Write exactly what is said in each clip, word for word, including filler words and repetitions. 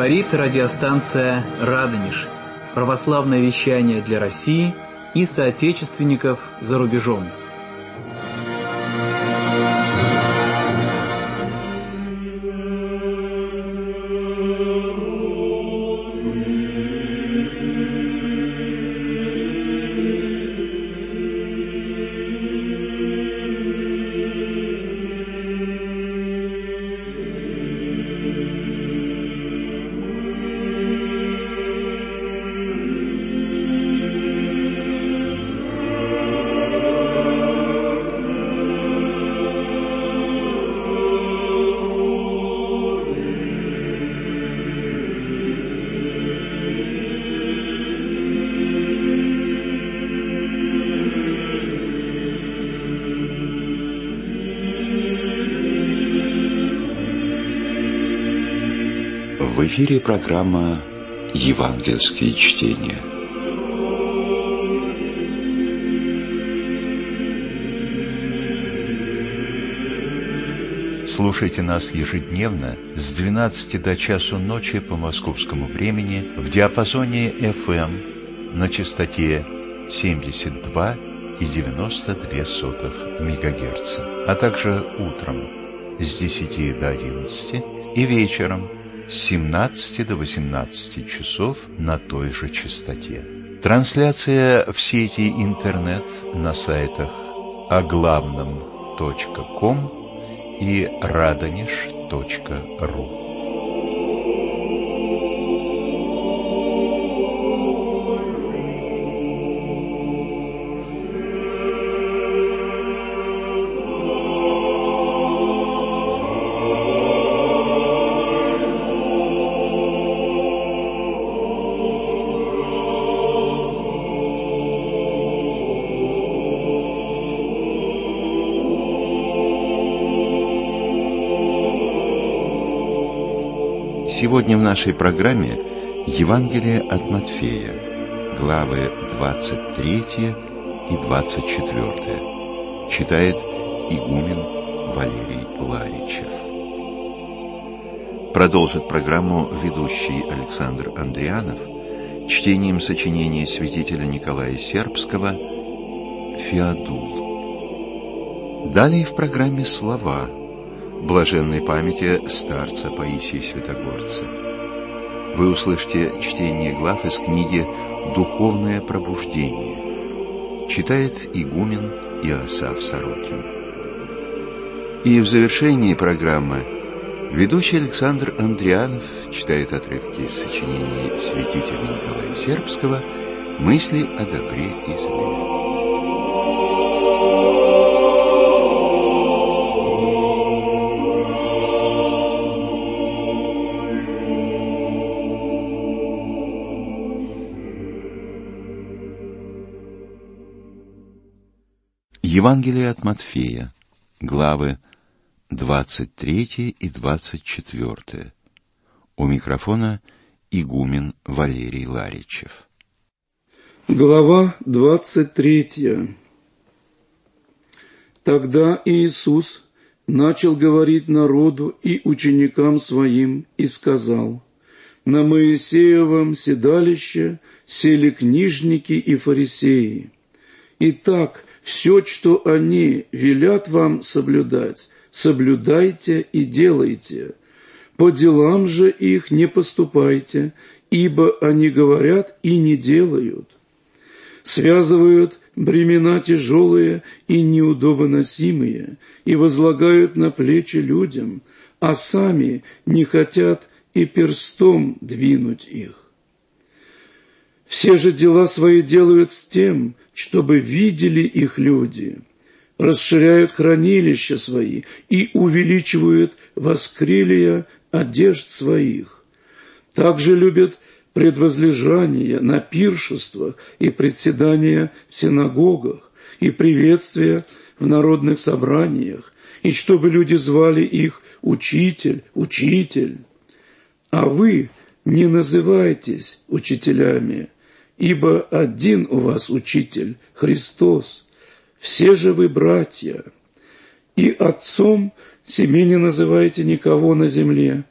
Говорит радиостанция «Радонеж». Православное вещание для России и соотечественников за рубежом. В эфире программа «Евангельские чтения». Слушайте нас ежедневно с двенадцати до часу ночи по московскому времени в диапазоне эф эм на частоте семьдесят два и девяносто две сотых мегагерца, а также утром с десяти до одиннадцати и вечером с семнадцати до восемнадцати часов на той же частоте. Трансляция в сети интернет на сайтах оглавном точка ком и радонеж точка ру. Сегодня в нашей программе Евангелие от Матфея, главы двадцать третья и двадцать четвёртая. Читает игумен Валерий Ларичев. Продолжит программу ведущий Александр Андрианов чтением сочинения святителя Николая Сербского «Феодул». Далее в программе слова блаженной памяти старца Паисия Святогорца. Вы услышите чтение глав из книги «Духовное пробуждение». Читает игумен Иосаф Сорокин. И в завершении программы ведущий Александр Андрианов читает отрывки из сочинений святителя Николая Сербского «Мысли о добре и зле». Евангелие от Матфея, главы двадцать третья и двадцать четвёртая. У микрофона игумен Валерий Ларичев. Глава двадцать третья. Тогда Иисус начал говорить народу и ученикам своим и сказал: «На Моисеевом седалище сели книжники и фарисеи. Итак, все, что они велят вам соблюдать, соблюдайте и делайте. По делам же их не поступайте, ибо они говорят и не делают. Связывают бремена тяжелые и неудобоносимые и возлагают на плечи людям, а сами не хотят и перстом двинуть их. Все же дела свои делают с тем, чтобы видели их люди, расширяют хранилища свои и увеличивают воскрелия одежд своих. Также любят предвозлежания на пиршествах и председания в синагогах и приветствия в народных собраниях, и чтобы люди звали их «Учитель, Учитель». А вы не называйтесь учителями, ибо один у вас Учитель, Христос, все же вы братья. И отцом себе не называйте никого на земле,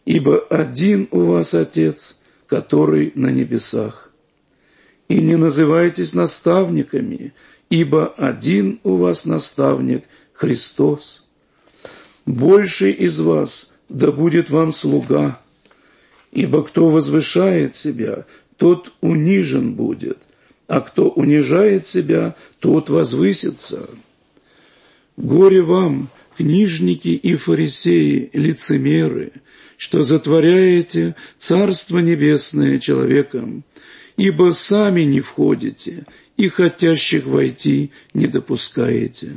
ибо один у вас Отец, который на небесах. И не называйтесь наставниками, ибо один у вас наставник – Христос. Больший из вас да будет вам слуга, ибо кто возвышает себя, тот унижен будет, а кто унижает себя, тот возвысится. Горе вам, книжники и фарисеи, лицемеры, что затворяете Царство Небесное человеком, ибо сами не входите и хотящих войти не допускаете.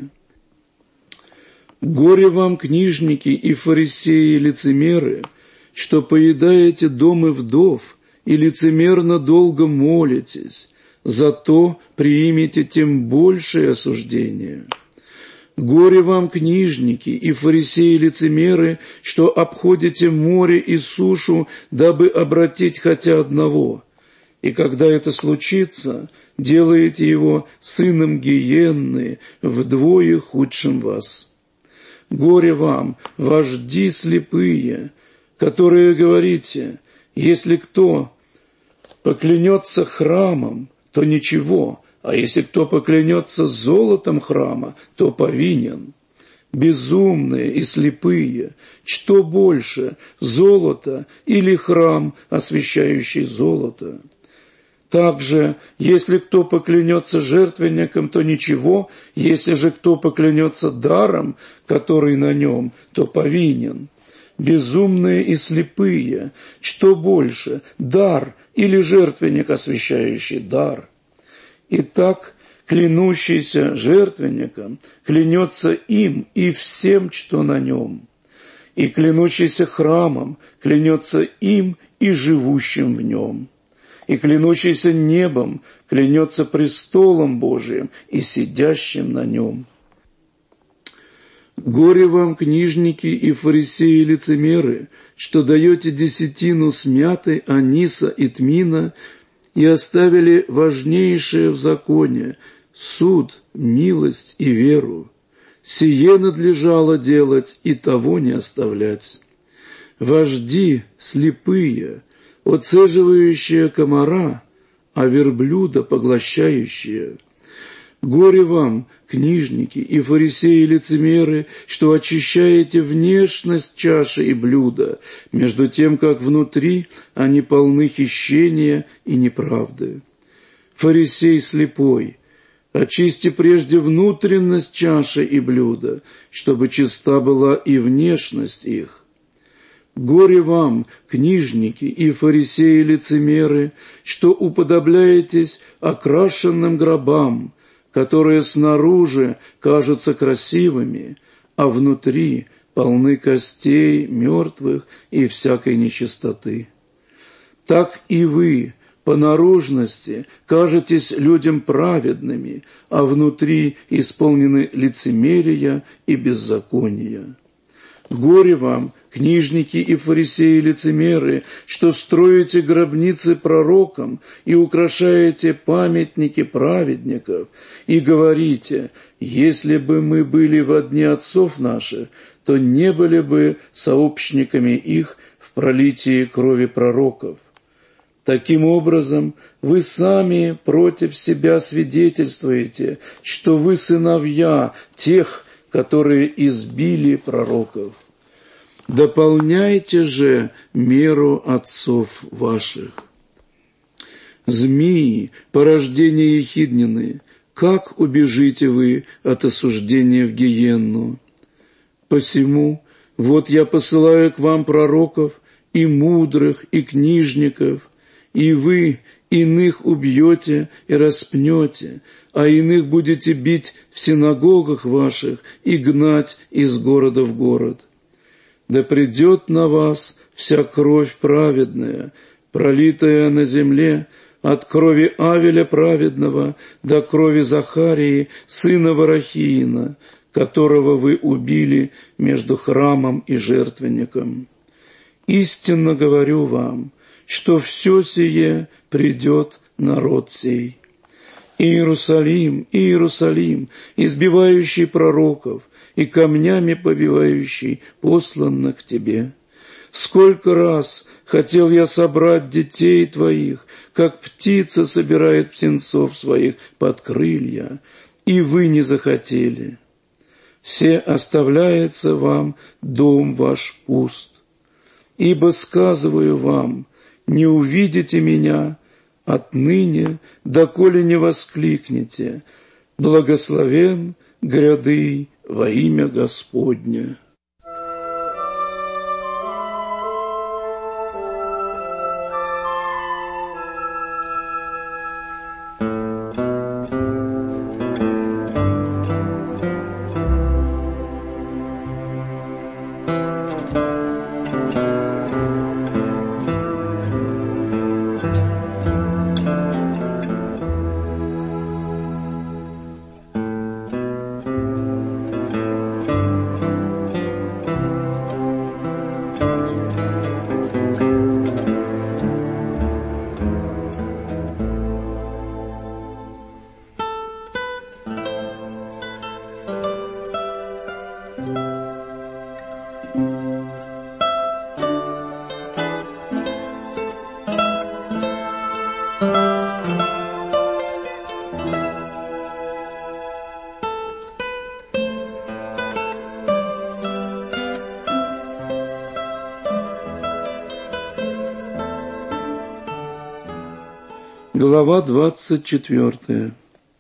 Горе вам, книжники и фарисеи, лицемеры, что поедаете дома вдов и лицемерно долго молитесь, зато приимите тем большее осуждение. Горе вам, книжники и фарисеи-лицемеры, что обходите море и сушу, дабы обратить хотя одного, и когда это случится, делаете его сыном гиенны, вдвое худшим вас. Горе вам, вожди слепые, которые говорите: если кто поклянется храмом, то ничего, а если кто поклянется золотом храма, то повинен. Безумные и слепые, что больше, золото или храм, освящающий золото? Также, если кто поклянется жертвенником, то ничего, если же кто поклянется даром, который на нем, то повинен. Безумные и слепые, что больше, дар или жертвенник, освящающий дар? Итак, клянущийся жертвенником клянется им и всем, что на нем, и клянущийся храмом клянется им и живущим в нем, и клянущийся небом клянется престолом Божиим и сидящим на нем. Горе вам, книжники и фарисеи-лицемеры, что даете десятину с мяты, аниса и тмина, и оставили важнейшее в законе – суд, милость и веру. Сие надлежало делать и того не оставлять. Вожди слепые, оцеживающие комара, а верблюда поглощающие. Горе вам, книжники и фарисеи-лицемеры, что очищаете внешность чаши и блюда, между тем, как внутри они полны хищения и неправды. Фарисей слепой, очисти прежде внутренность чаши и блюда, чтобы чиста была и внешность их. Горе вам, книжники и фарисеи-лицемеры, что уподобляетесь окрашенным гробам, которые снаружи кажутся красивыми, а внутри полны костей мертвых и всякой нечистоты. Так и вы по наружности кажетесь людям праведными, а внутри исполнены лицемерия и беззакония. Горе вам, книжники и фарисеи-лицемеры, что строите гробницы пророкам и украшаете памятники праведников, и говорите: если бы мы были во дни отцов наших, то не были бы сообщниками их в пролитии крови пророков. Таким образом, вы сами против себя свидетельствуете, что вы сыновья тех, которые избили пророков. Дополняйте же меру отцов ваших. Змеи, порождение ехиднины, как убежите вы от осуждения в гиенну? Посему, вот я посылаю к вам пророков, и мудрых, и книжников, и вы иных убьете и распнете, а иных будете бить в синагогах ваших и гнать из города в город. Да придет на вас вся кровь праведная, пролитая на земле, от крови Авеля праведного до крови Захарии, сына Варахиина, которого вы убили между храмом и жертвенником. Истинно говорю вам, что все сие придет на род сей. Иерусалим, Иерусалим, избивающий пророков и камнями побивающий, посланно к тебе. Сколько раз хотел я собрать детей твоих, как птица собирает птенцов своих под крылья, и вы не захотели. Се оставляется вам дом ваш пуст. Ибо сказываю вам, не увидите меня отныне, доколе не воскликнете: благословен гряды во имя Господне. Глава двадцать четвёртая.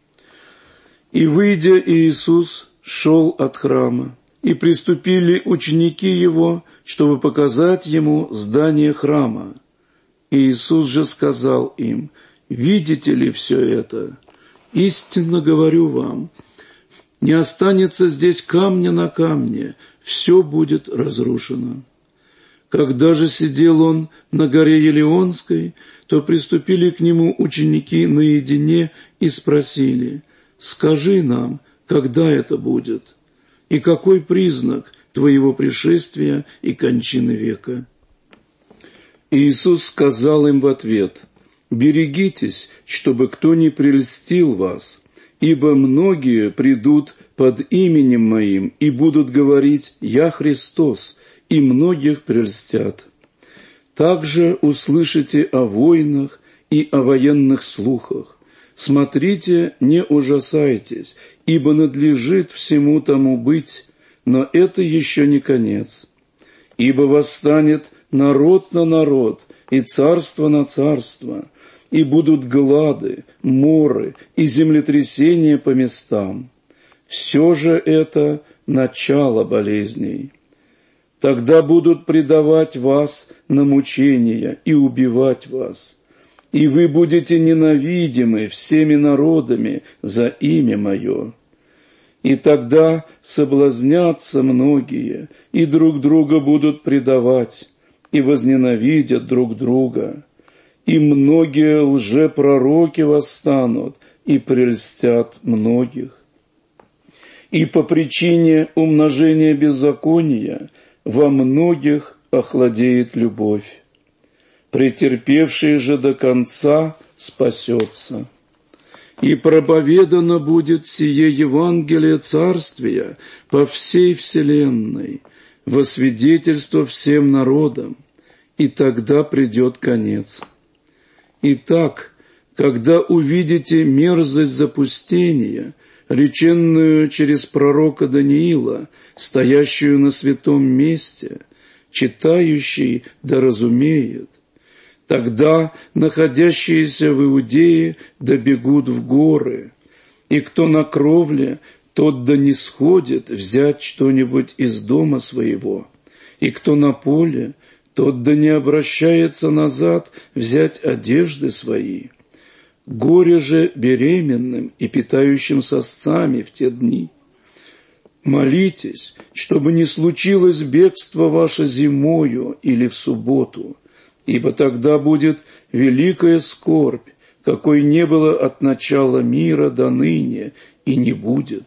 «И, выйдя, Иисус шел от храма, и приступили ученики Его, чтобы показать Ему здание храма. Иисус же сказал им: видите ли все это? Истинно говорю вам, не останется здесь камня на камне, все будет разрушено». Когда же сидел он на горе Елеонской, то приступили к нему ученики наедине и спросили: «Скажи нам, когда это будет, и какой признак твоего пришествия и кончины века?» Иисус сказал им в ответ: «Берегитесь, чтобы кто не прельстил вас, ибо многие придут под именем Моим и будут говорить: Я Христос, и многих прельстят. Также услышите о войнах и о военных слухах. Смотрите, не ужасайтесь, ибо надлежит всему тому быть, но это еще не конец. Ибо восстанет народ на народ, и царство на царство, и будут глады, моры и землетрясения по местам. Все же это начало болезней. Тогда будут предавать вас на мучения и убивать вас, и вы будете ненавидимы всеми народами за имя Мое. И тогда соблазнятся многие, и друг друга будут предавать, и возненавидят друг друга. И многие лжепророки восстанут и прельстят многих. И по причине умножения беззакония во многих охладеет любовь. Претерпевший же до конца спасется. И проповедано будет сие Евангелие Царствия по всей вселенной, во свидетельство всем народам, и тогда придет конец. Итак, когда увидите мерзость запустения, реченную через пророка Даниила, стоящую на святом месте, читающий да разумеет, тогда находящиеся в Иудее да бегут в горы, и кто на кровле, тот да не сходит взять что-нибудь из дома своего, и кто на поле, тот да не обращается назад взять одежды свои. Горе же беременным и питающим сосцами в те дни. Молитесь, чтобы не случилось бегство ваше зимою или в субботу, ибо тогда будет великая скорбь, какой не было от начала мира до ныне и не будет.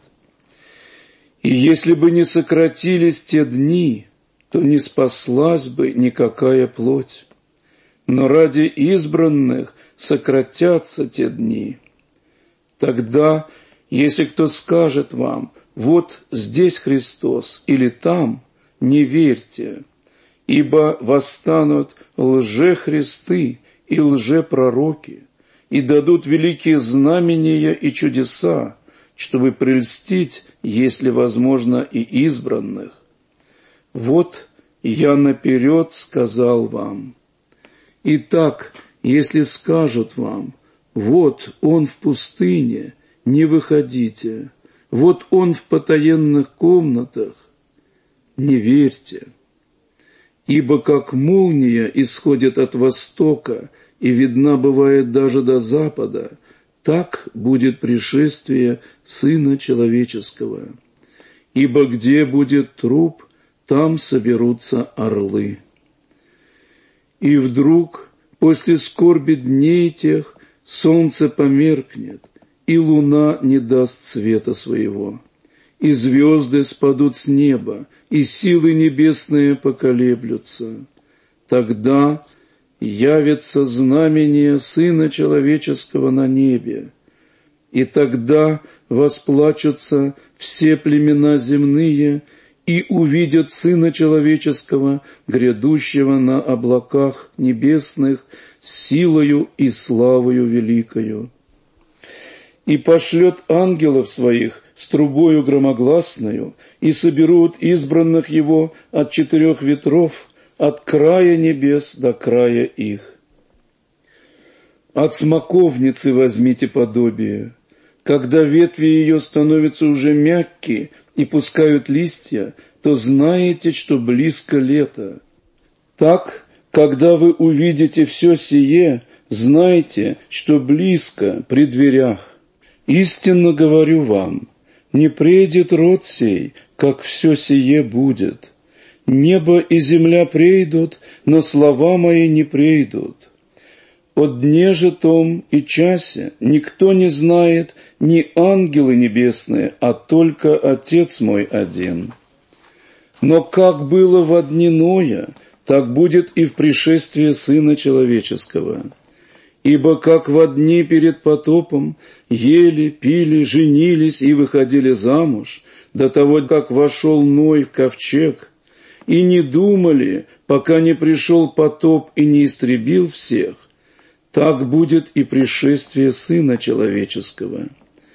И если бы не сократились те дни, то не спаслась бы никакая плоть. Но ради избранных сократятся те дни. Тогда, если кто скажет вам: вот здесь Христос или там, не верьте, Ибо восстанут лжехристы и лжепророки, и дадут великие знамения и чудеса, чтобы прельстить, если возможно, и избранных. Вот я наперед сказал вам. Итак, если скажут вам: вот он в пустыне, не выходите, вот он в потаенных комнатах, не верьте. Ибо как молния исходит от востока и видна бывает даже до запада, так будет пришествие Сына Человеческого. Ибо где будет труп, там соберутся орлы. И вдруг, после скорби дней тех, солнце померкнет, и луна не даст света своего, и звезды спадут с неба, и силы небесные поколеблются. Тогда явится знамение Сына Человеческого на небе, и тогда восплачутся все племена земные и увидят Сына Человеческого, грядущего на облаках небесных, с силою и славою великою. И пошлет ангелов своих с трубою громогласною, и соберут избранных его от четырех ветров, от края небес до края их. От смоковницы возьмите подобие. Когда ветви ее становятся уже мягкие и пускают листья, то знаете, что близко лето. Так, когда вы увидите все сие, знайте, что близко при дверях. Истинно говорю вам, не придет род сей, как все сие будет. Небо и земля прейдут, но слова мои не прейдут. О дне же том и часе никто не знает, ни ангелы небесные, а только Отец мой один. Но как было во дни Ноя, так будет и в пришествии Сына Человеческого. Ибо как во дни перед потопом ели, пили, женились и выходили замуж, до того, как вошел Ной в ковчег, и не думали, пока не пришел потоп и не истребил всех, так будет и пришествие Сына Человеческого.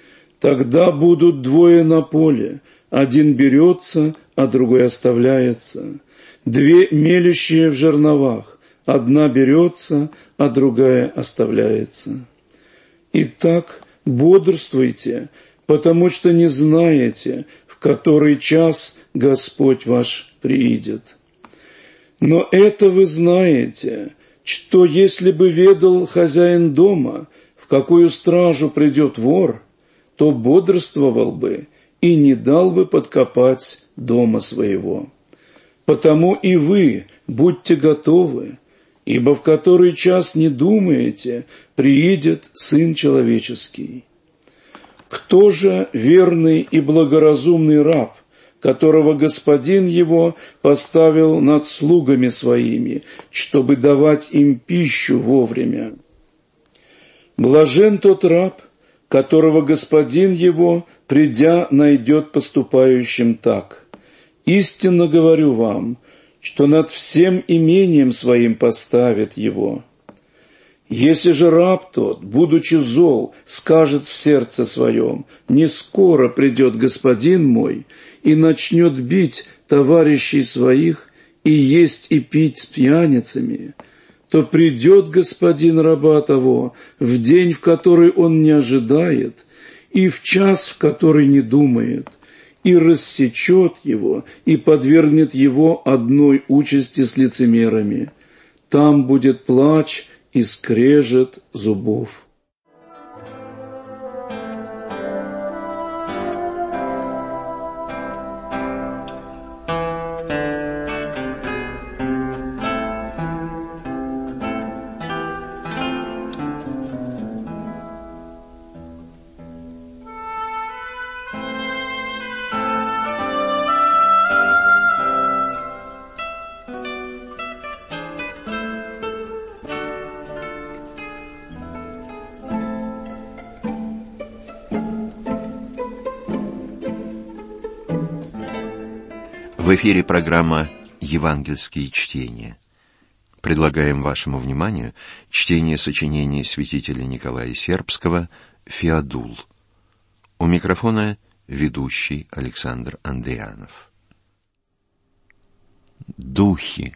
Тогда будут двое на поле, один берется, а другой оставляется, две мелющие в жерновах, одна берется, а другая оставляется. Итак, бодрствуйте, потому что не знаете, в который час Господь ваш приидет. Но это вы знаете, что если бы ведал хозяин дома, в какую стражу придет вор, то бодрствовал бы и не дал бы подкопать дома своего. Потому и вы будьте готовы, ибо в который час не думаете, приидет Сын Человеческий. Кто же верный и благоразумный раб, которого господин его поставил над слугами своими, чтобы давать им пищу вовремя? Блажен тот раб, которого господин его, придя, найдет поступающим так. Истинно говорю вам, что над всем имением своим поставит его. Если же раб тот, будучи зол, скажет в сердце своем: не скоро придет господин мой, и начнет бить товарищей своих, и есть и пить с пьяницами, то придет господин раба того в день, в который он не ожидает, и в час, в который не думает, и рассечет его, и подвергнет его одной участи с лицемерами. Там будет плач и скрежет зубов. В эфире программа евангельские чтения. Предлагаем вашему вниманию чтение сочинения святителя Николая Сербского «Феодул». У микрофона ведущий Александр Андрианов. Духи.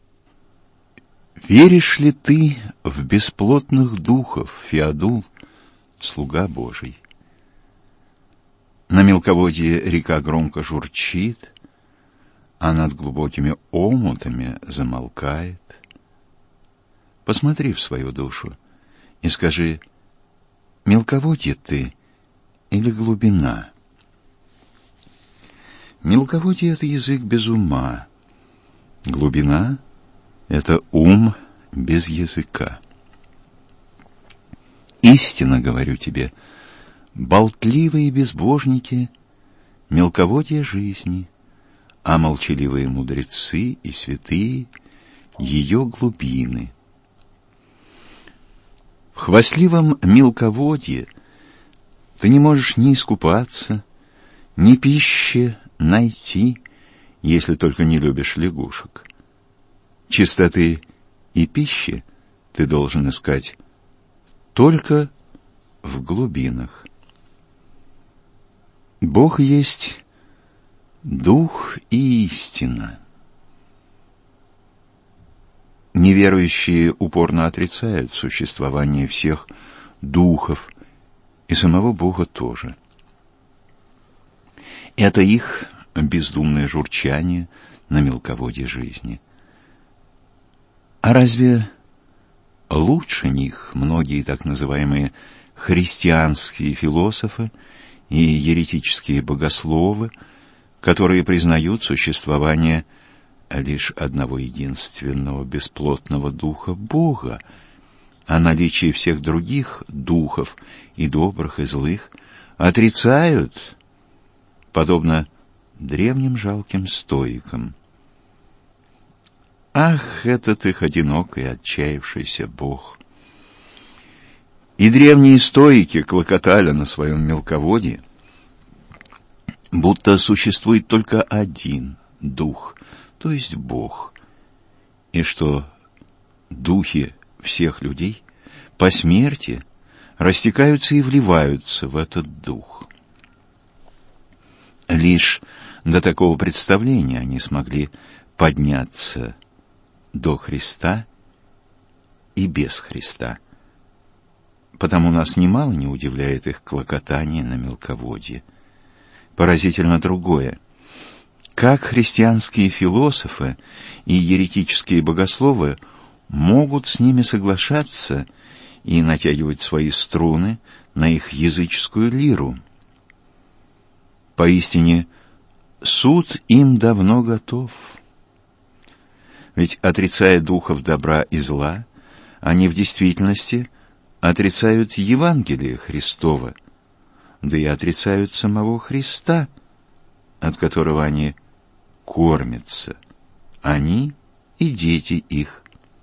Веришь ли ты в бесплотных духов, Феодул, слуга Божий? На мелководье река громко журчит, а над глубокими омутами замолкает. Посмотри в свою душу и скажи, мелководье ты или глубина? Мелководье — это язык без ума, глубина — это ум без языка. Истинно говорю тебе, болтливые безбожники — мелководье жизни, а молчаливые мудрецы и святые — ее глубины. В хвастливом мелководье ты не можешь ни искупаться, ни пищи найти, если только не любишь лягушек. Чистоты и пищи ты должен искать только в глубинах. Бог есть Дух и истина. Неверующие упорно отрицают существование всех духов и самого Бога тоже. Это их бездумное журчание на мелководье жизни. А разве лучше них многие так называемые христианские философы и еретические богословы, которые признают существование лишь одного единственного бесплотного духа Бога, а наличие всех других духов, и добрых, и злых, отрицают, подобно древним жалким стоикам? Ах, этот их одинокий, отчаявшийся Бог! И древние стоики клокотали на своем мелководье, будто существует только один дух, то есть Бог, и что духи всех людей по смерти растекаются и вливаются в этот дух. Лишь до такого представления они смогли подняться до Христа и без Христа. Потому нас немало не удивляет их клокотание на мелководье. Поразительно другое. Как христианские философы и еретические богословы могут с ними соглашаться и натягивать свои струны на их языческую лиру? Поистине, суд им давно готов. Ведь, отрицая духов добра и зла, они в действительности отрицают Евангелие Христово, да и отрицают самого Христа, от которого они кормятся, они и дети их.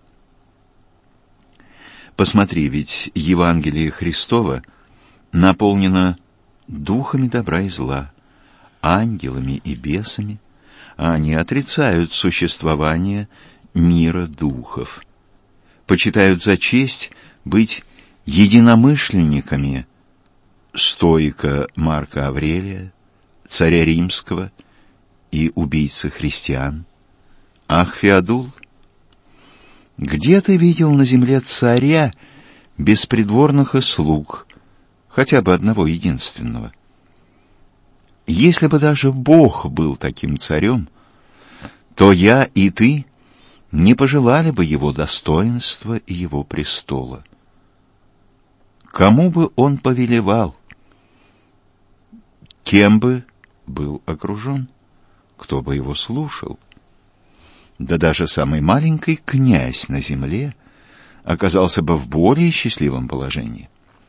Посмотри, ведь Евангелие Христово наполнено духами добра и зла, ангелами и бесами, а они отрицают существование мира духов, почитают за честь быть единомышленниками стоика Марка Аврелия, царя римского и убийцы христиан. Ах, Феодул, где ты видел на земле царя без придворных и слуг, хотя бы одного единственного? Если бы даже Бог был таким царем, то я и ты не пожелали бы его достоинства и его престола. Кому бы он повелевал? Кем бы был окружен? Кто бы его слушал? Да даже самый маленький князь на земле оказался бы в более счастливом положении.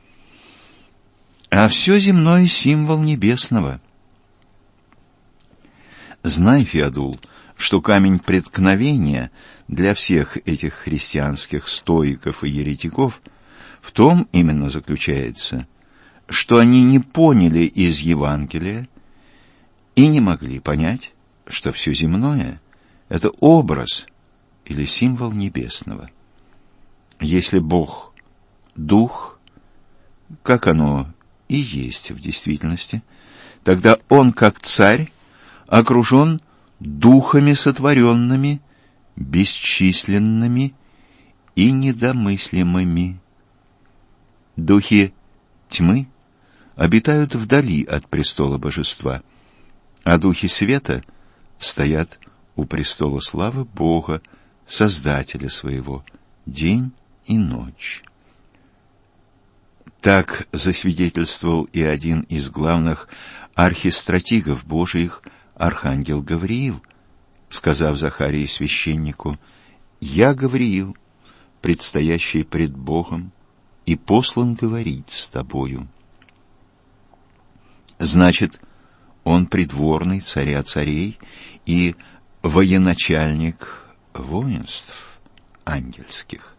А все земное — символ небесного. Знай, Феодул, что камень преткновения для всех этих христианских стоиков и еретиков в том именно заключается, что они не поняли из Евангелия и не могли понять, что все земное — это образ или символ небесного. Если Бог – Дух, как оно и есть в действительности, тогда Он, как Царь, окружен духами сотворенными, бесчисленными и недомыслимыми. Духи тьмы обитают вдали от престола божества, а духи света стоят у престола славы Бога, Создателя своего, день и ночь. Так засвидетельствовал и один из главных архистратигов Божиих, архангел Гавриил, сказав Захарии священнику: «Я Гавриил, предстоящий пред Богом, и послан говорить с тобою». Значит, он придворный царя царей и военачальник воинств ангельских.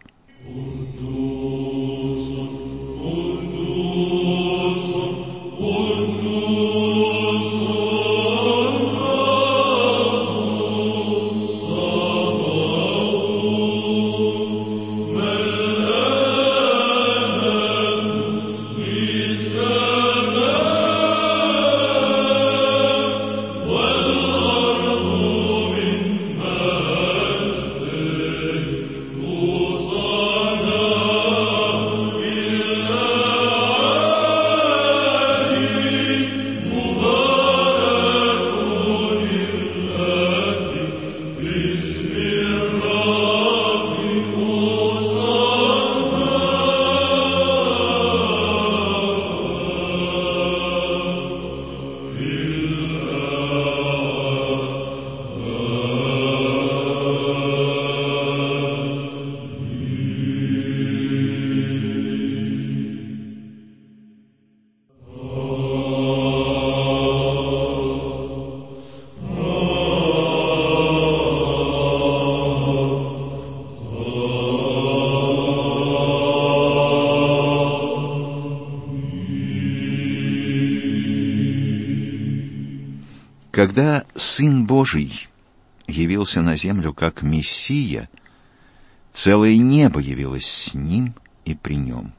Когда Сын Божий явился на землю как Мессия, целое небо явилось с Ним и при Нем.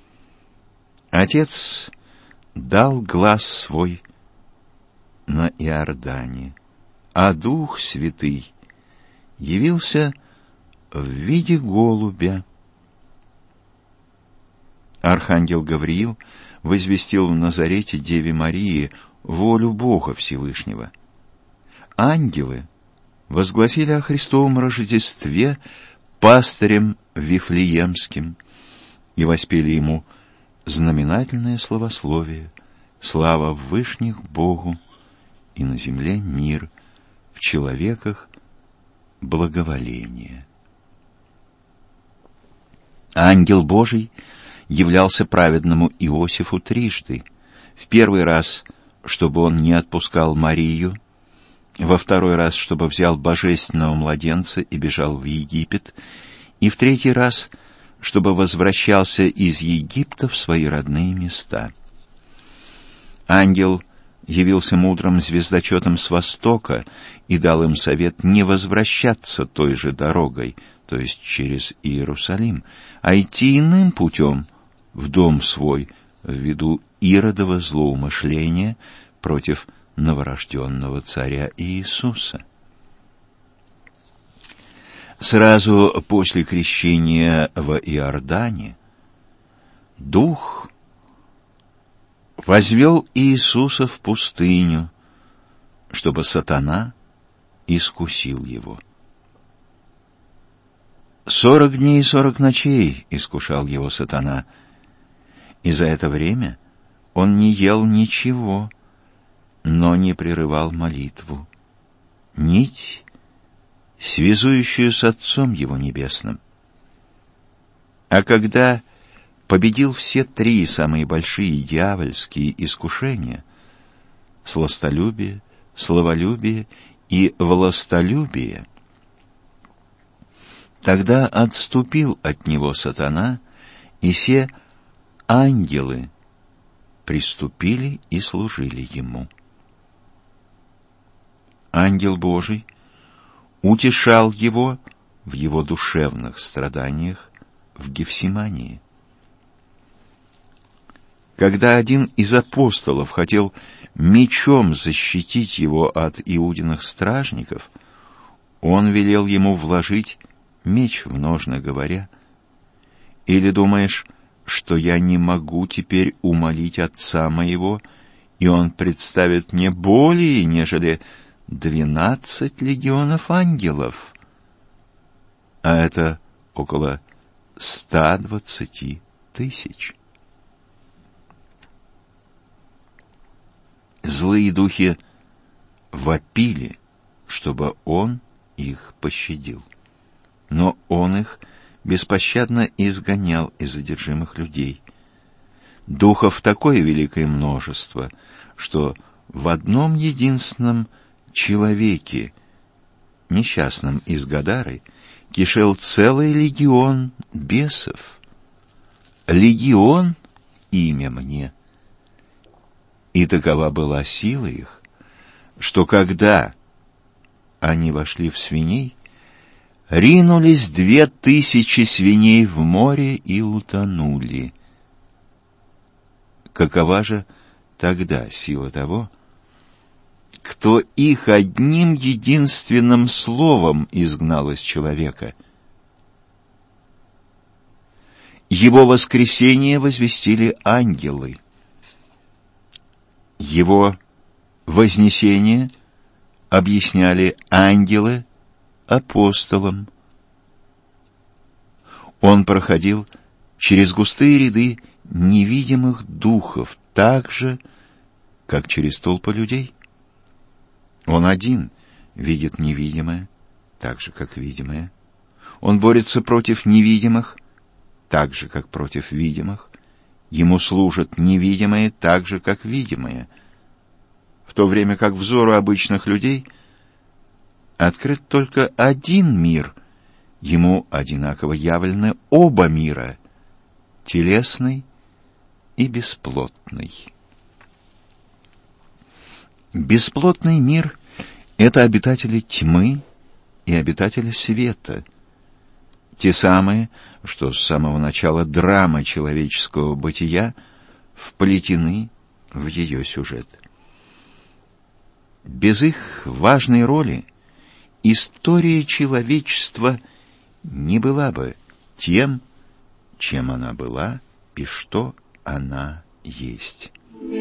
Отец дал глас свой на Иордане, а Дух Святый явился в виде голубя. Архангел Гавриил возвестил в Назарете Деве Марии волю Бога Всевышнего. Ангелы возгласили о Христовом Рождестве пастырем Вифлеемским и воспели Ему знаменательное славословие: слава в вышних Богу, и на земле мир, в человеках благоволение. Ангел Божий являлся праведному Иосифу трижды: в первый раз, чтобы он не отпускал Марию, во второй раз, чтобы взял божественного младенца и бежал в Египет, и в третий раз, чтобы возвращался из Египта в свои родные места. Ангел явился мудрым звездочетом с востока и дал им совет не возвращаться той же дорогой, то есть через Иерусалим, а идти иным путем в дом свой, ввиду Иродова злоумышления против новорожденного царя Иисуса. Сразу после крещения в Иордане Дух возвел Иисуса в пустыню, чтобы сатана искусил его. Сорок дней и сорок ночей искушал его сатана, и за это время он не ел ничего, но не прерывал молитву, нить, связующую с Отцом Его Небесным. А когда победил все три самые большие дьявольские искушения — сластолюбие, словолюбие и властолюбие — тогда отступил от него сатана, и все ангелы приступили и служили ему. Ангел Божий утешал его в его душевных страданиях в Гефсимании. Когда один из апостолов хотел мечом защитить его от Иудиных стражников, он велел ему вложить меч в ножны, говоря: «Или думаешь, что я не могу теперь умолить отца моего, и он представит мне более, нежели двенадцать легионов ангелов?» А это около ста двадцати тысяч. Злые духи вопили, чтобы он их пощадил. Но он их беспощадно изгонял из одержимых людей. Духов такое великое множество, что в одном единственном человеке, несчастном из Гадары, кишел целый легион бесов. Легион — имя мне. И такова была сила их, что когда они вошли в свиней, ринулись две тысячи свиней в море и утонули. Какова же тогда сила того, кто их одним единственным словом изгнал из человека? Его воскресение возвестили ангелы. Его вознесение объясняли ангелы апостолам. Он проходил через густые ряды невидимых духов так же, как через толпы людей. Он один видит невидимое так же, как видимое. Он борется против невидимых так же, как против видимых. Ему служат невидимое так же, как видимое, в то время как взору обычных людей открыт только один мир, ему одинаково явлены оба мира — телесный и бесплотный. Бесплотный мир — это обитатели тьмы и обитатели света, те самые, что с самого начала драмы человеческого бытия вплетены в ее сюжет. Без их важной роли история человечества не была бы тем, чем она была и что она есть.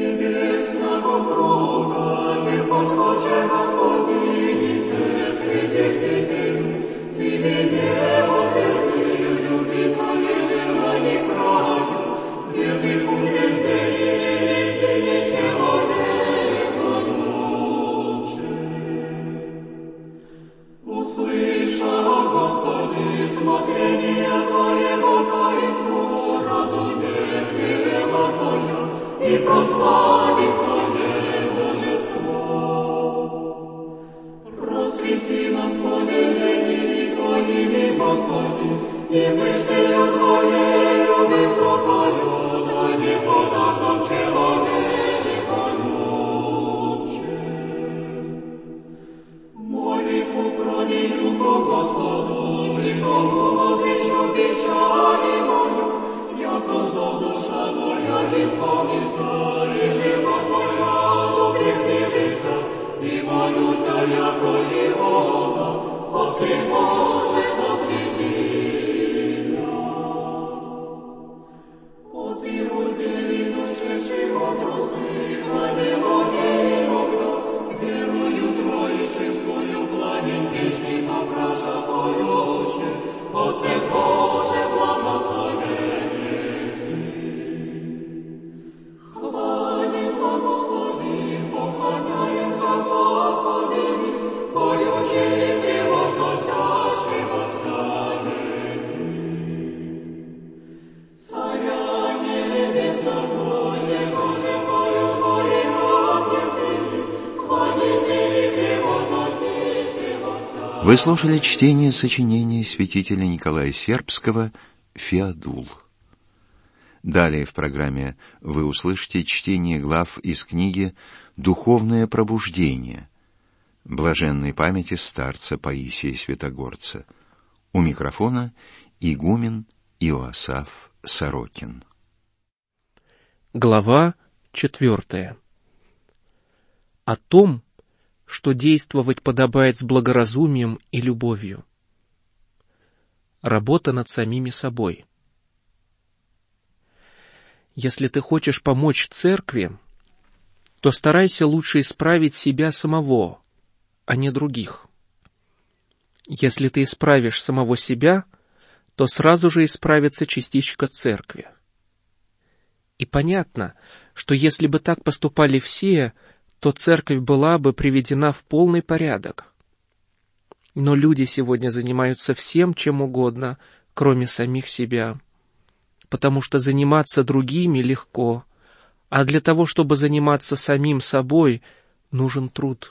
И прославит Твое божество. Просвети нас повелением Твоими, Господи, и мыслью Твоею высокою, Твоими подашь нам человека лучше. Молитву пронию по Господу, и тому возвещу печали мою, яко зов душа моя исполнится, и живот мой раду приближится, и молюся, яко Иова, о Ты, Боже, ответи меня. О Ты, удели душе живот руцы, клади и окна, верую троическую пламень песни попраша поюще, Отце Боже, благословен. Вы слушали чтение сочинения святителя Николая Сербского «Феодул». Далее в программе вы услышите чтение глав из книги «Духовное пробуждение». блаженной памяти старца Паисия Святогорца. У микрофона игумен Иоасаф Сорокин. Глава четвертая. О том, что действовать подобает с благоразумием и любовью. Работа над самими собой. Если ты хочешь помочь церкви, то старайся лучше исправить себя самого, а не других. Если ты исправишь самого себя, то сразу же исправится частичка церкви. И понятно, что если бы так поступали все, то церковь была бы приведена в полный порядок. Но люди сегодня занимаются всем, чем угодно, кроме самих себя. Потому что заниматься другими легко, а для того, чтобы заниматься самим собой, нужен труд.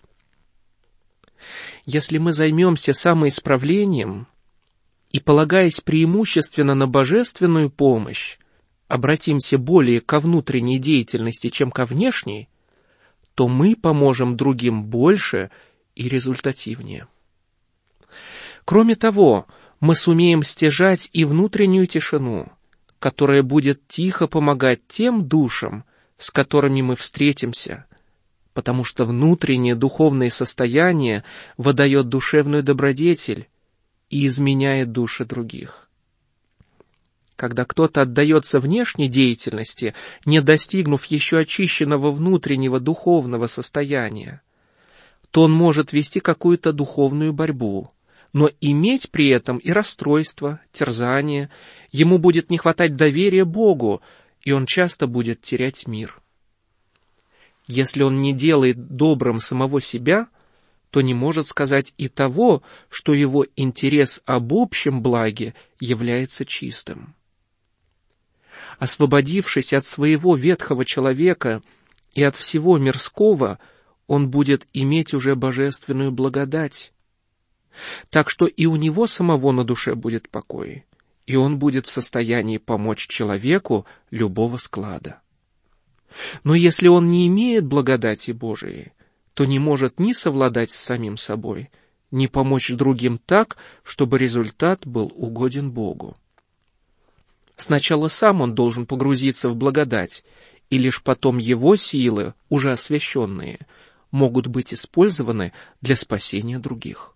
Если мы займемся самоисправлением и, полагаясь преимущественно на божественную помощь, обратимся более ко внутренней деятельности, чем ко внешней, то мы поможем другим больше и результативнее. Кроме того, мы сумеем стяжать и внутреннюю тишину, которая будет тихо помогать тем душам, с которыми мы встретимся, потому что внутреннее духовное состояние выдает душевную добродетель и изменяет души других. Когда кто-то отдается внешней деятельности, не достигнув еще очищенного внутреннего духовного состояния, то он может вести какую-то духовную борьбу, но иметь при этом и расстройство, терзание, ему будет не хватать доверия Богу, и он часто будет терять мир. Если он не делает добрым самого себя, то не может сказать и того, что его интерес об общем благе является чистым. Освободившись от своего ветхого человека и от всего мирского, он будет иметь уже божественную благодать. Так что и у него самого на душе будет покой, и он будет в состоянии помочь человеку любого склада. Но если он не имеет благодати Божией, то не может ни совладать с самим собой, ни помочь другим так, чтобы результат был угоден Богу. Сначала сам он должен погрузиться в благодать, и лишь потом его силы, уже освященные, могут быть использованы для спасения других.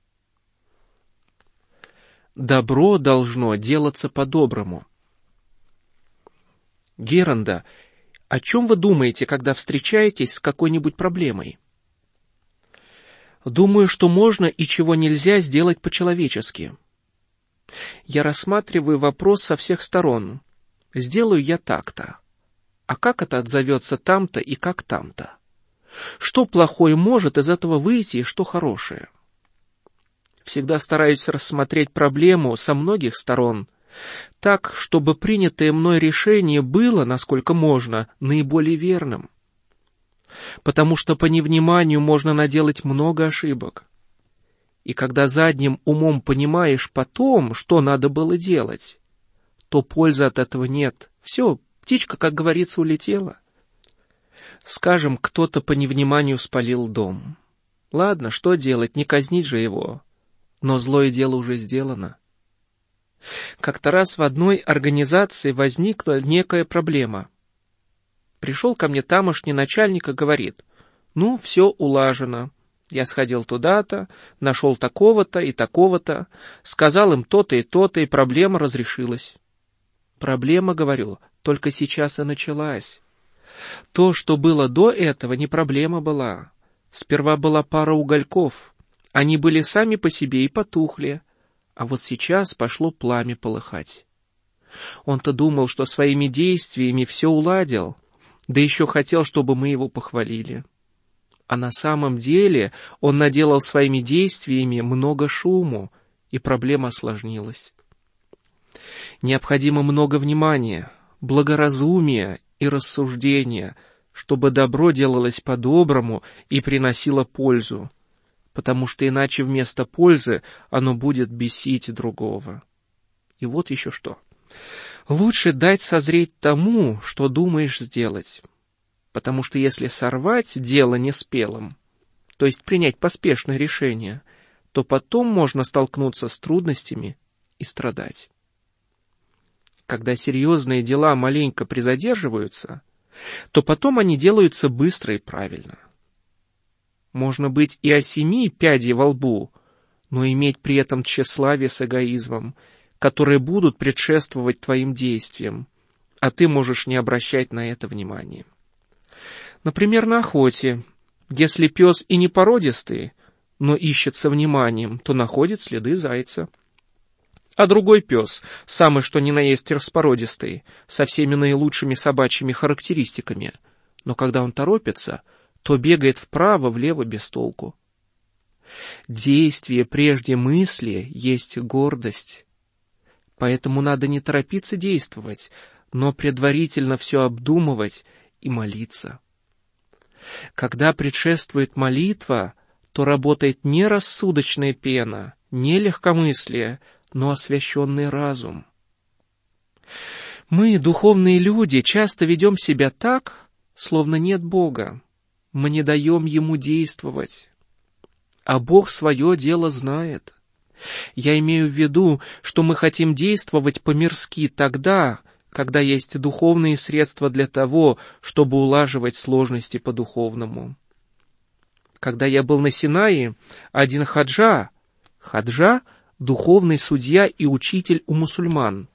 Добро должно делаться по-доброму. Геранда, о чем вы думаете, когда встречаетесь с какой-нибудь проблемой? Думаю, что можно и чего нельзя сделать по-человечески. Я рассматриваю вопрос со всех сторон. Сделаю я так-то. А как это отзовется там-то и как там-то? Что плохое может из этого выйти и что хорошее? Всегда стараюсь рассмотреть проблему со многих сторон, так, чтобы принятое мной решение было, насколько можно, наиболее верным. Потому что по невниманию можно наделать много ошибок. И когда задним умом понимаешь потом, что надо было делать, то пользы от этого нет. Все, птичка, как говорится, улетела. Скажем, кто-то по невниманию спалил дом. Ладно, что делать, не казнить же его. Но злое дело уже сделано. Как-то раз в одной организации возникла некая проблема. Пришел ко мне тамошний начальник и говорит: ну, все улажено. Я сходил туда-то, нашел такого-то и такого-то, сказал им то-то и то-то, и проблема разрешилась. Проблема, говорю, только сейчас и началась. То, что было до этого, не проблема была. Сперва была пара угольков. Они были сами по себе и потухли, а вот сейчас пошло пламя полыхать. Он-то думал, что своими действиями все уладил, да еще хотел, чтобы мы его похвалили. А на самом деле он наделал своими действиями много шуму, и проблема осложнилась. Необходимо много внимания, благоразумия и рассуждения, чтобы добро делалось по-доброму и приносило пользу, потому что иначе вместо пользы оно будет бесить другого. И вот еще что. Лучше дать созреть тому, что думаешь сделать, потому что если сорвать дело неспелым, то есть принять поспешное решение, то потом можно столкнуться с трудностями и страдать. Когда серьезные дела маленько призадерживаются, то потом они делаются быстро и правильно. Можно быть и о семи пядей во лбу, но иметь при этом тщеславие с эгоизмом, которые будут предшествовать твоим действиям, а ты можешь не обращать на это внимания. Например, на охоте, если пес и не породистый, но ищет со вниманием, то находит следы зайца. А другой пес, самый что ни на есть распородистый, со всеми наилучшими собачьими характеристиками, но когда он торопится, то бегает вправо-влево без толку. Действие прежде мысли есть гордость. Поэтому надо не торопиться действовать, но предварительно все обдумывать и молиться. Когда предшествует молитва, то работает не рассудочная пена, не легкомыслие, но освященный разум. Мы, духовные люди, часто ведем себя так, словно нет Бога. Мы не даем Ему действовать. А Бог свое дело знает. Я имею в виду, что мы хотим действовать по-мирски тогда, когда есть духовные средства для того, чтобы улаживать сложности по-духовному. Когда я был на Синае, один хаджа, хаджа — духовный судья и учитель у мусульман,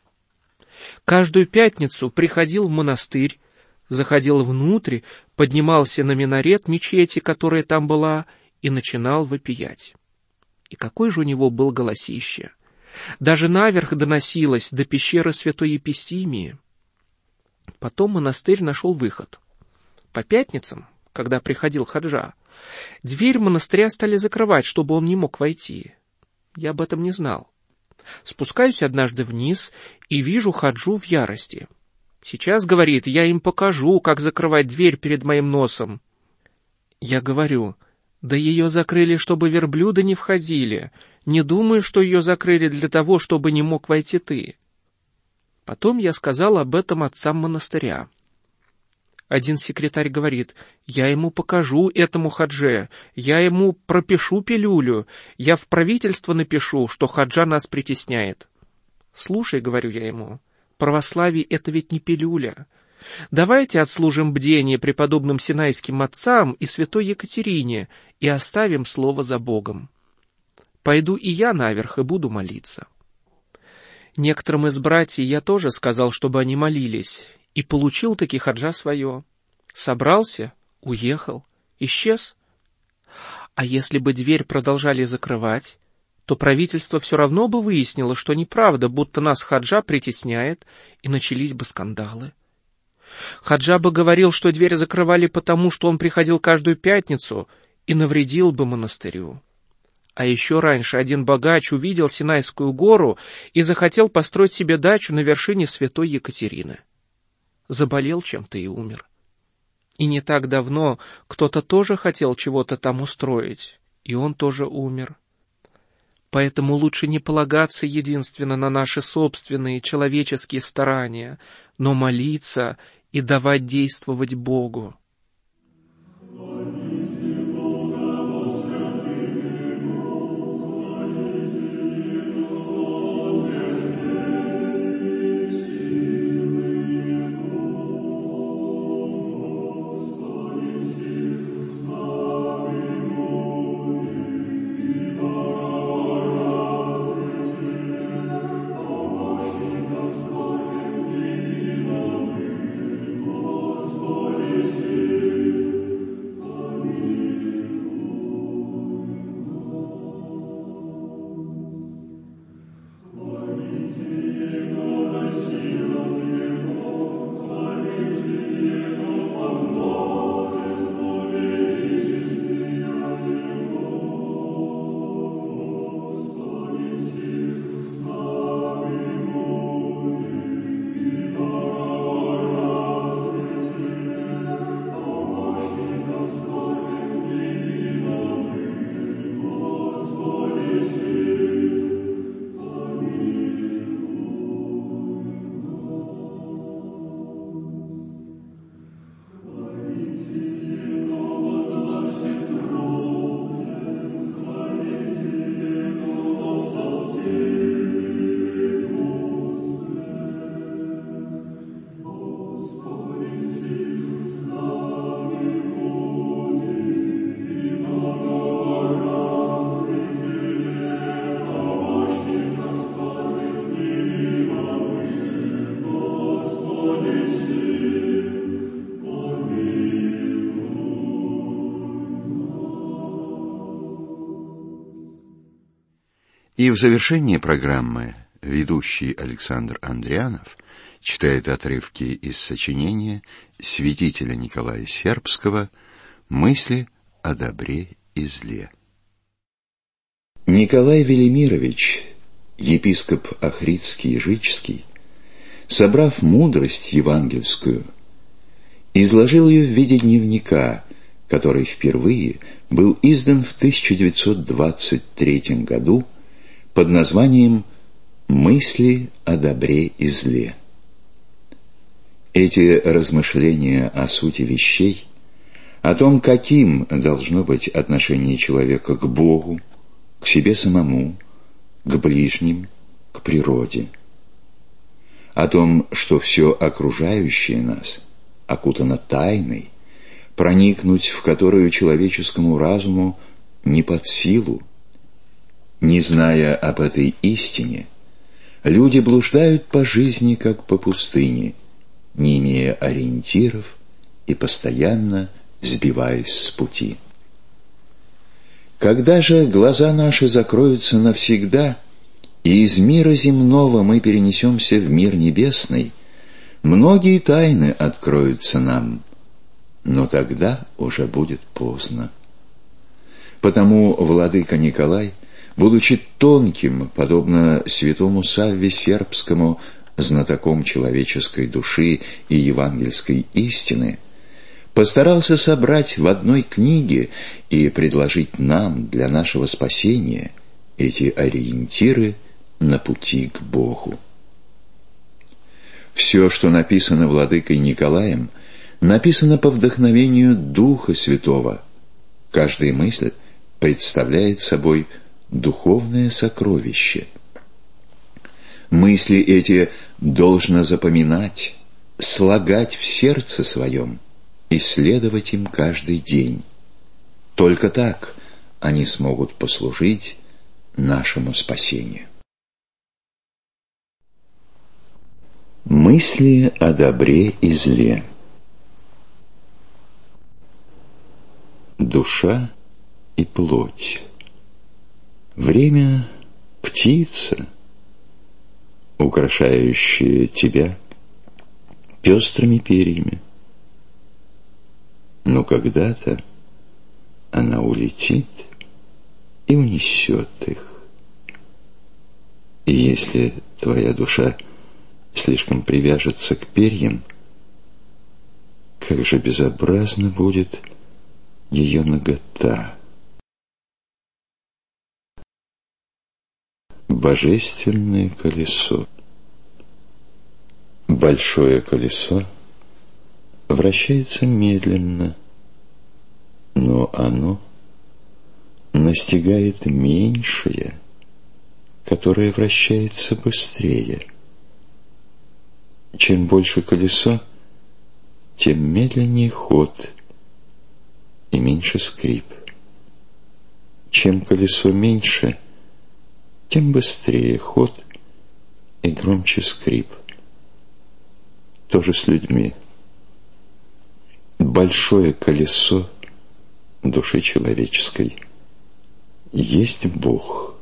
каждую пятницу приходил в монастырь, заходил внутрь, поднимался на минарет мечети, которая там была, и начинал вопиять. И какой же у него был голосище! Даже наверх доносилось до пещеры святой Епистимии. Потом монастырь нашел выход. По пятницам, когда приходил хаджа, дверь монастыря стали закрывать, чтобы он не мог войти. Я об этом не знал. Спускаюсь однажды вниз и вижу хаджу в ярости. Сейчас, говорит, я им покажу, как закрывать дверь перед моим носом. Я говорю, да ее закрыли, чтобы верблюды не входили. Не думаю, что ее закрыли для того, чтобы не мог войти ты. Потом я сказал об этом отцам монастыря. Один секретарь говорит, я ему покажу этому хадже, я ему пропишу пилюлю, я в правительство напишу, что хаджа нас притесняет. Слушай, говорю я ему, православие — это ведь не пилюля. Давайте отслужим бдение преподобным синайским отцам и святой Екатерине и оставим слово за Богом. Пойду и я наверх и буду молиться. Некоторым из братьев я тоже сказал, чтобы они молились, и получил таки хаджа свое. Собрался, уехал, исчез. А если бы дверь продолжали закрывать, то правительство все равно бы выяснило, что неправда, будто нас хаджа притесняет, и начались бы скандалы. Хаджа бы говорил, что дверь закрывали потому, что он приходил каждую пятницу и навредил бы монастырю. А еще раньше один богач увидел Синайскую гору и захотел построить себе дачу на вершине святой Екатерины. Заболел чем-то и умер. И не так давно кто-то тоже хотел чего-то там устроить, и он тоже умер. Поэтому лучше не полагаться единственно на наши собственные человеческие старания, но молиться и давать действовать Богу. Господи, И в завершении программы ведущий Александр Андрианов читает отрывки из сочинения святителя Николая Сербского «Мысли о добре и зле». Николай Велимирович, епископ Охридский и Жичский, собрав мудрость евангельскую, изложил ее в виде дневника, который впервые был издан в тысяча девятьсот двадцать третьем году под названием «Мысли о добре и зле». Эти размышления о сути вещей, о том, каким должно быть отношение человека к Богу, к себе самому, к ближним, к природе, о том, что все окружающее нас окутано тайной, проникнуть в которую человеческому разуму не под силу. Не зная об этой истине, люди блуждают по жизни, как по пустыне, не имея ориентиров и постоянно сбиваясь с пути. Когда же глаза наши закроются навсегда, и из мира земного мы перенесемся в мир небесный, многие тайны откроются нам, но тогда уже будет поздно. Потому владыка Николай, будучи тонким, подобно святому Савве Сербскому, знатоком человеческой души и евангельской истины, постарался собрать в одной книге и предложить нам для нашего спасения эти ориентиры на пути к Богу. Все, что написано владыкой Николаем, написано по вдохновению Духа Святого. Каждая мысль представляет собой духовное сокровище. Мысли эти должно запоминать, слагать в сердце своем, исследовать им каждый день. Только так они смогут послужить нашему спасению. Мысли о добре и зле. Душа и плоть. Время — птица, украшающая тебя пестрыми перьями. Но когда-то она улетит и унесет их. И если твоя душа слишком привяжется к перьям, как же безобразно будет ее нагота. Божественное колесо. Большое колесо вращается медленно, но оно настигает меньшее, которое вращается быстрее. Чем больше колесо, тем медленнее ход и меньше скрип. Чем колесо меньше, тем быстрее ход и громче скрип. То же с людьми. Большое колесо души человеческой есть Бог.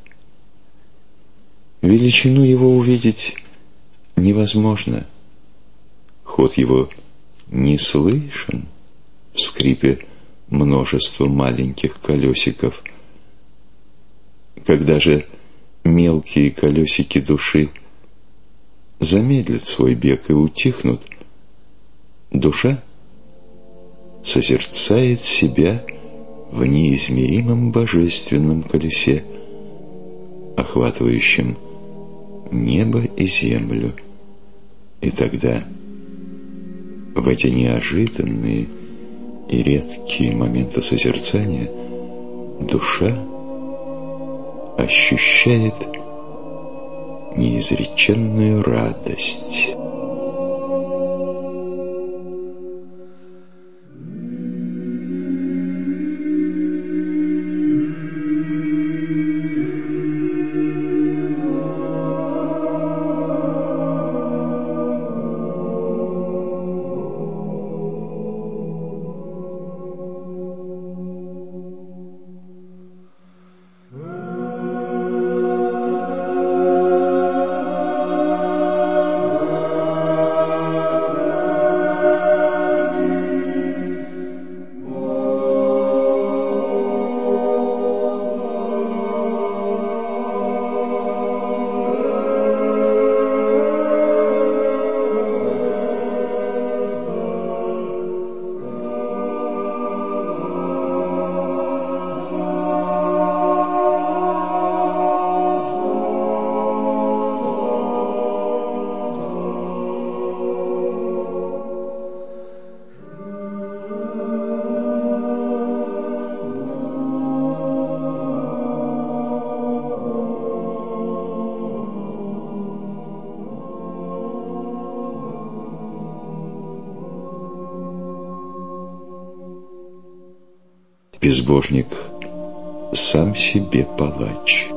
Величину Его увидеть невозможно. Ход Его не слышен в скрипе множества маленьких колесиков. Когда же мелкие колесики души замедлят свой бег и утихнут, душа созерцает себя в неизмеримом божественном колесе, охватывающем небо и землю. И тогда, в эти неожиданные и редкие моменты созерцания, душа ощущает неизреченную радость. Безбожник сам себе палач.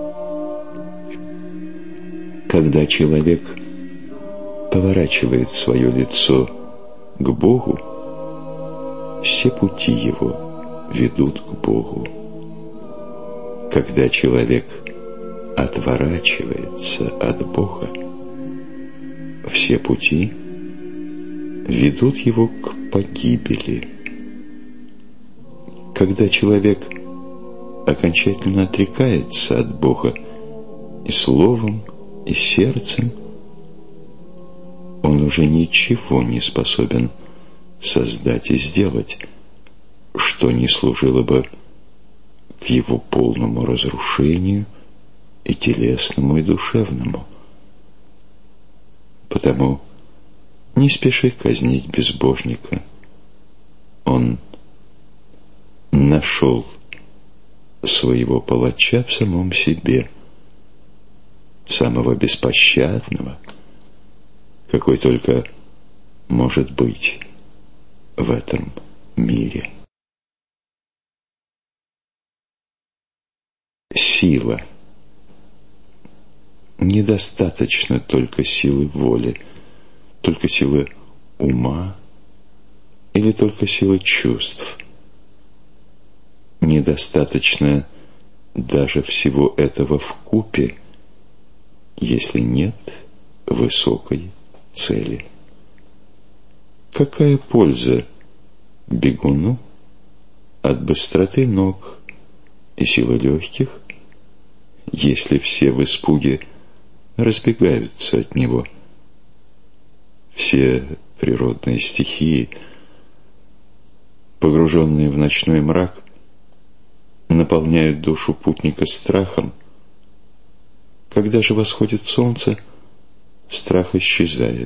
Когда человек поворачивает свое лицо к Богу, все пути его ведут к Богу. Когда человек отворачивается от Бога, все пути ведут его к погибели. Когда человек окончательно отрекается от Бога и словом, и сердцем, он уже ничего не способен создать и сделать, что не служило бы к его полному разрушению и телесному, и душевному. Потому не спеши казнить безбожника. Он нашел своего палача в самом себе, самого беспощадного, какой только может быть в этом мире. Сила. Недостаточно только силы воли, только силы ума или только силы чувств. Недостаточно даже всего этого вкупе, если нет высокой цели. Какая польза бегуну от быстроты ног и силы легких, если все в испуге разбегаются от него? Все природные стихии, погруженные в ночной мрак, наполняют душу путника страхом. Когда же восходит солнце, страх исчезает.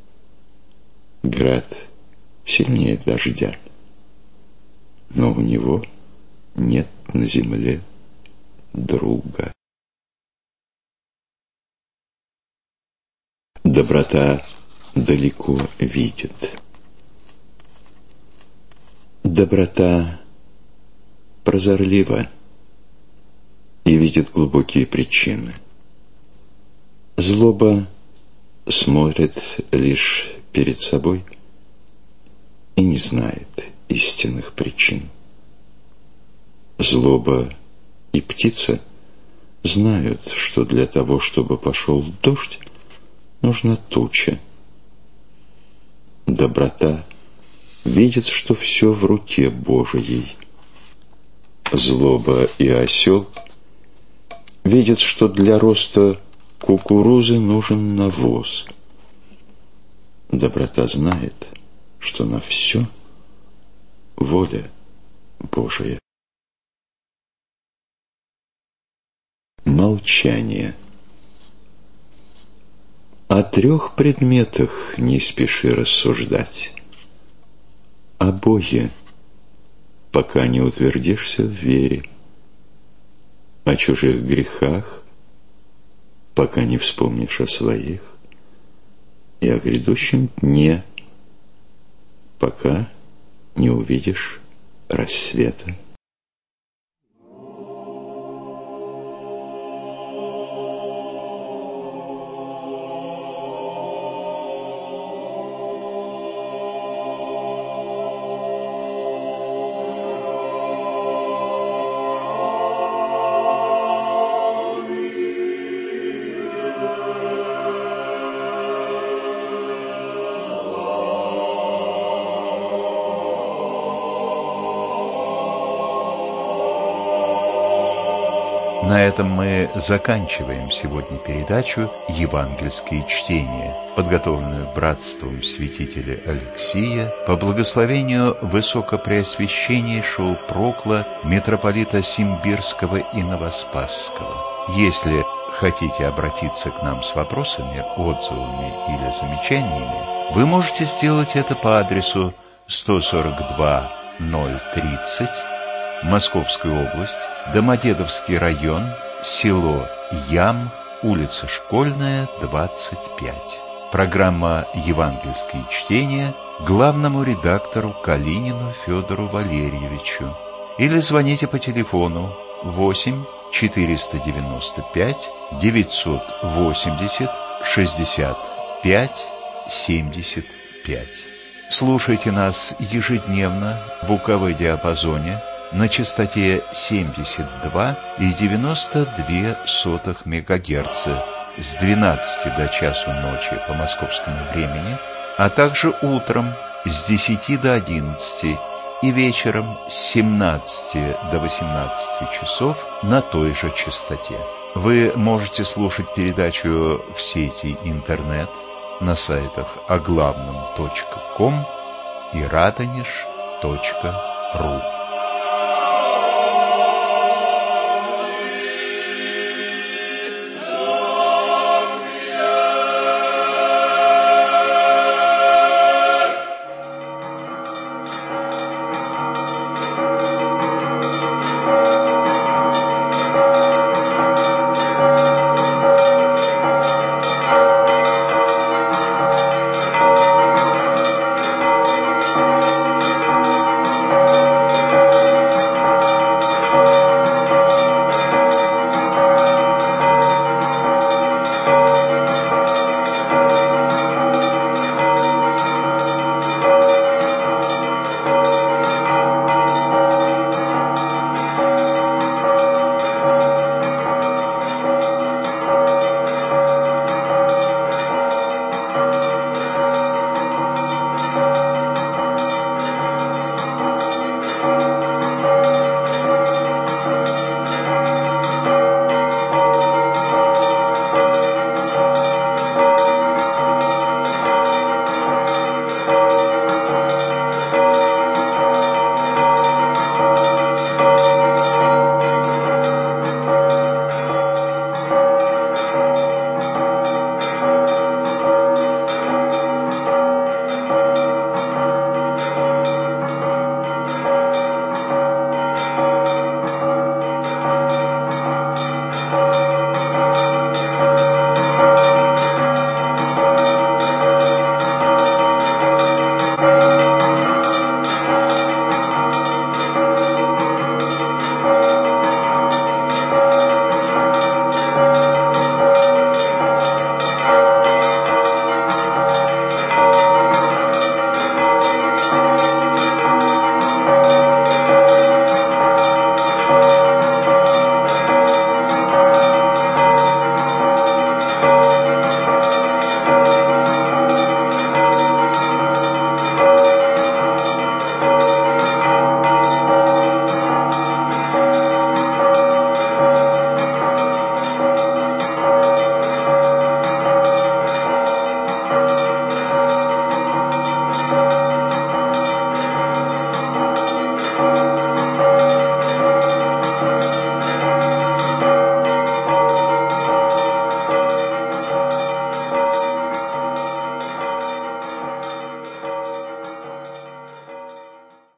Град сильнее дождя, но у него нет на земле друга. Доброта далеко видит. Доброта прозорлива и видит глубокие причины. Злоба смотрит лишь перед собой и не знает истинных причин. Злоба и птица знают, что для того, чтобы пошел дождь, нужна туча. Доброта видит, что все в руке Божией. Злоба и осел видят, что для роста кукурузы нужен навоз. Доброта знает, что на все воля Божия. Молчание. О трех предметах не спеши рассуждать. О Боге, пока не утвердишься в вере. О чужих грехах, пока не вспомнишь о своих. И о грядущем дне, пока не увидишь рассвета. На этом мы заканчиваем сегодня передачу «Евангельские чтения», подготовленную братством святителя Алексия по благословению высокопреосвященнейшего прокла митрополита Симбирского и Новоспасского. Если хотите обратиться к нам с вопросами, отзывами или замечаниями, вы можете сделать это по адресу сто сорок два ноль тридцать, Московская область, Домодедовский район, село Ям, улица Школьная, двадцать пять. Программа «Евангельские чтения» главному редактору Калинину Федору Валерьевичу. или звоните по телефону восемь четыреста девяносто пять девятьсот восемьдесят шестьдесят пять семьдесят пять. Слушайте нас ежедневно в УКВ-диапазоне на частоте семьдесят два и девяносто две сотых мегагерца с двенадцати до часу ночи по московскому времени, а также утром с десяти до одиннадцати и вечером с семнадцати до восемнадцати часов на той же частоте. Вы можете слушать передачу в сети интернет на сайтах о главном точка ком и радонеж точка ру.